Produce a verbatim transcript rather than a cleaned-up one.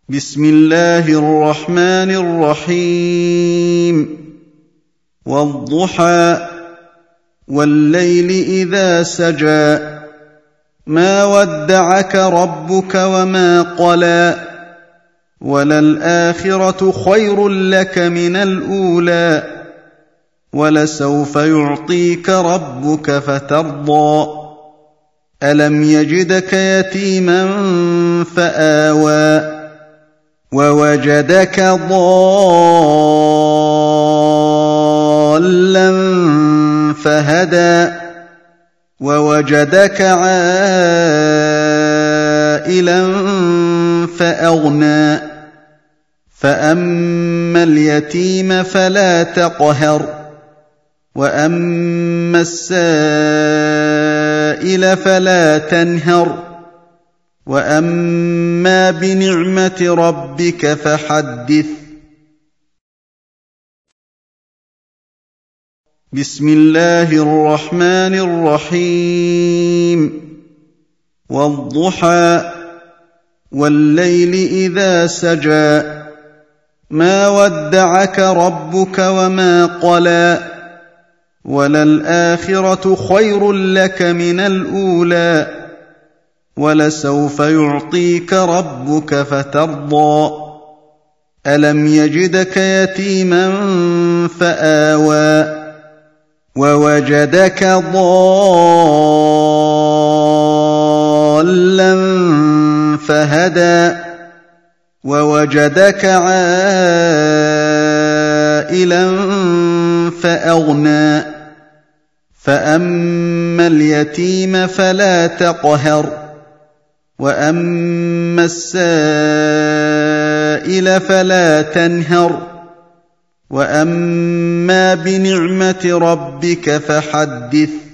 بسم الله الرحمن الرحيم والضحى والليل إذا سجى ما ودعك ربك وما قلى وللآخرة خير لك من الأولى ولسوف يعطيك ربك فترضى ألم يجدك يتيما فآوى ووجدك ضالا فهدى ووجدك عائلا فأغنى فأما اليتيم فلا تقهر وأما السائل فلا تنهر وأما بنعمة ربك فحدث بسم الله الرحمن الرحيم والضحى والليل إذا سجى ما ودعك ربك وما قلى وللآخرة خير لك من الأولى ولسوف يعطيك ربك فترضى ألم يجدك يتيما فآوى ووجدك ضالا فهدى ووجدك عائلا فأغنى فأما اليتيم فلا تقهر وأما السائل فلا تنهر وأما بنعمة ربك فحدث